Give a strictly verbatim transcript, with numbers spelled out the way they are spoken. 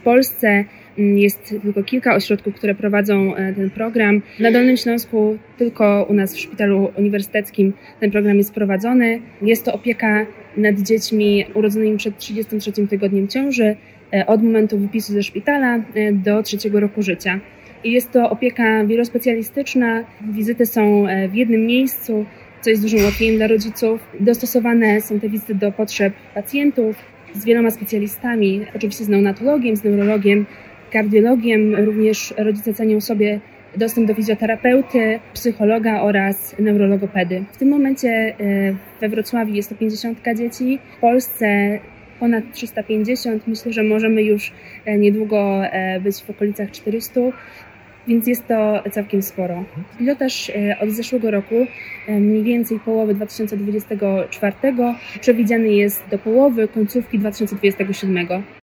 Polsce jest tylko kilka ośrodków, które prowadzą ten program. Na Dolnym Śląsku tylko u nas w szpitalu uniwersyteckim ten program jest prowadzony. Jest to opieka nad dziećmi urodzonymi przed trzydziestym trzecim tygodniem ciąży od momentu wypisu ze szpitala do trzeciego roku życia. I jest to opieka wielospecjalistyczna. Wizyty są w jednym miejscu, co jest dużym ułatwieniem dla rodziców. Dostosowane są te wizyty do potrzeb pacjentów z wieloma specjalistami, oczywiście z neonatologiem, z neurologiem, kardiologiem. Również rodzice cenią sobie dostęp do fizjoterapeuty, psychologa oraz neurologopedy. W tym momencie we Wrocławiu jest to pięćdziesiątka dzieci, w Polsce ponad trzysta pięćdziesiąt. Myślę, że możemy już niedługo być w okolicach czterystu, więc jest to całkiem sporo. Pilotaż od zeszłego roku, mniej więcej połowy dwa tysiące dwudziestego czwartego, przewidziany jest do połowy końcówki dwa tysiące dwudziestego siódmego.